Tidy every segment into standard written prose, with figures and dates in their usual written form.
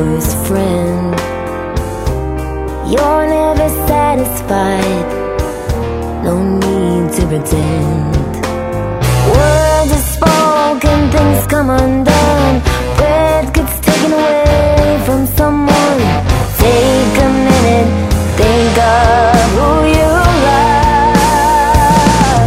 worst friend. You're never satisfied, no need to pretend. Words are spoken, things come undone. Breath gets taken away from someone. Take a minute, think of who you love.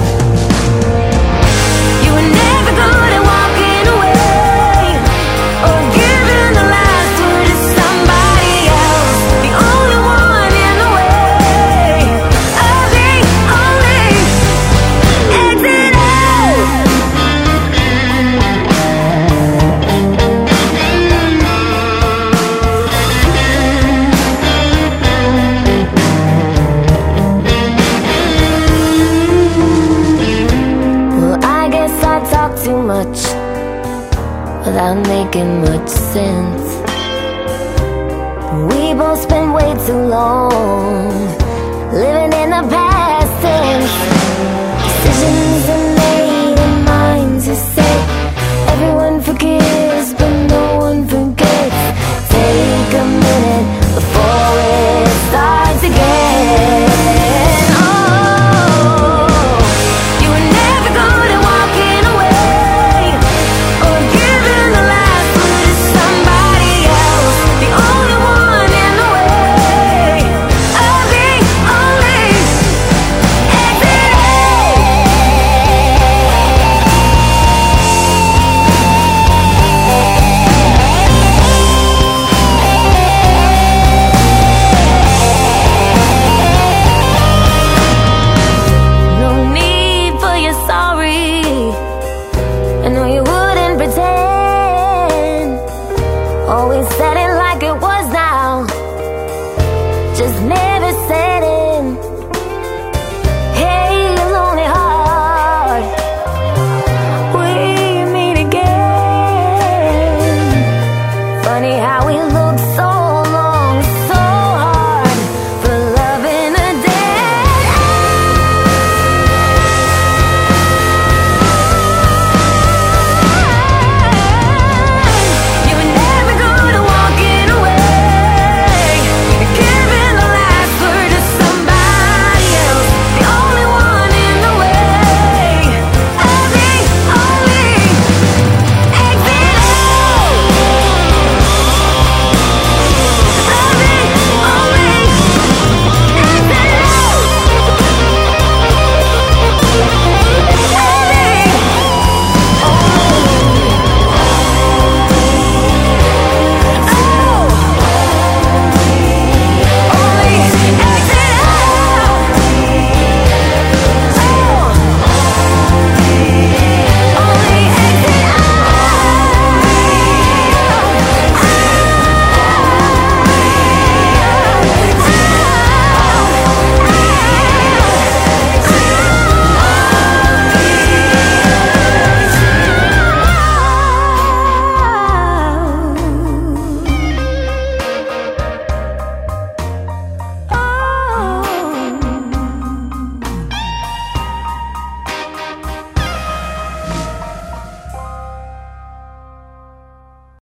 You were never good at walking away or giving the last word to somebody else. The only one in the way of the only exit out. Well, I guess I talk too much without making much sense. We both spend way too long living in the past.